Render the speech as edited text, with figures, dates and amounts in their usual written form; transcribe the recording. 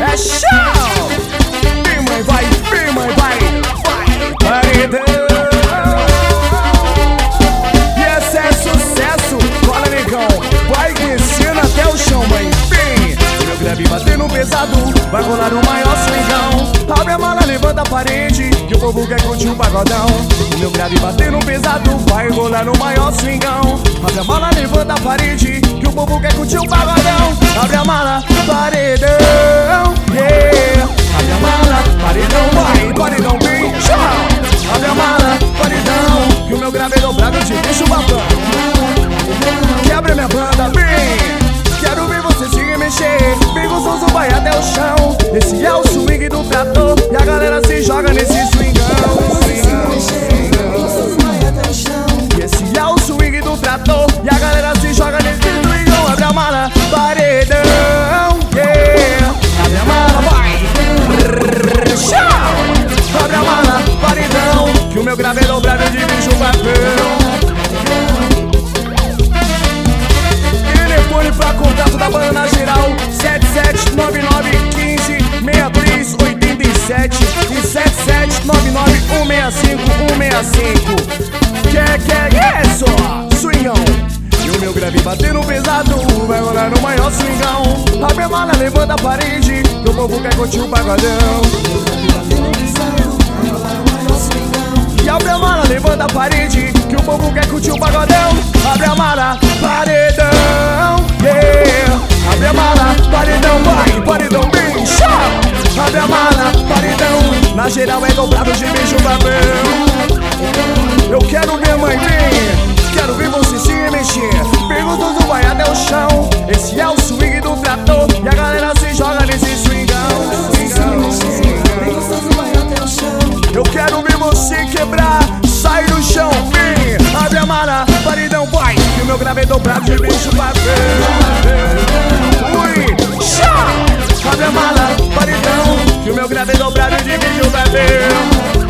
É chão! Vem mãe, vai, vem mãe, vai, vai, paredão! E esse é sucesso, cola negão, vai descendo até o chão, mãe, vem! O meu grave batendo pesado, vai rolar o maior swingão. Abre a mala, levanta a parede, que o povo quer curtir um pagodão. O meu grave batendo pesado, vai rolar no maior swingão. Abre a mala, levanta a parede, que o povo quer curtir um pagodão. Abre a mala, paredão, yeah. Abre a mala, paredão, vai, paredão, vem, tchau. Abre a mala, paredão, que o meu grave é dobrado de bicho babão. Quebra minha banda, vem. Quero ver você se mexer, bem gostoso, vai até o chão. Esse é o swing do trator, e a galera se joga nesse swingão. E esse é o swing do trator, e a galera se joga nesse swingão. Abre a mala, paredão, yeah. Abre a mala, vai, tchau. Abre a mala, paredão, que o meu grave é dobrado de bicho papel. Telefone pra contato da banda na geral 7799156387 e 7799165 Que é isso? Swingão. E o meu grave batendo pesado, vai rolar no maior swingão. Abre a mala, levanta a parede, que o povo quer curtir o pagodão. E abre a mala, levanta a parede, que o povo quer curtir o pagodão. Abre a mala, paredão, yeah. Abre a mala, paredão, vai, paredão, bem, tchau. Abre a mala, paredão, na geral é dobrado de beijo babão. Eu quero ver, mãe, vem, quero ver você se mexer, bem gostoso, vai até o chão. Esse é o swing do trator, e a galera se joga nesse swingão. Bem gostoso, vai até o chão. Eu quero ver você quebrar, sai do chão, vem. Abre a mala, paredão, vai, que o meu grave é dobrado de bicho papel. Ui, tchau. Abre a mala, paredão, que o meu grave é dobrado de bicho papel.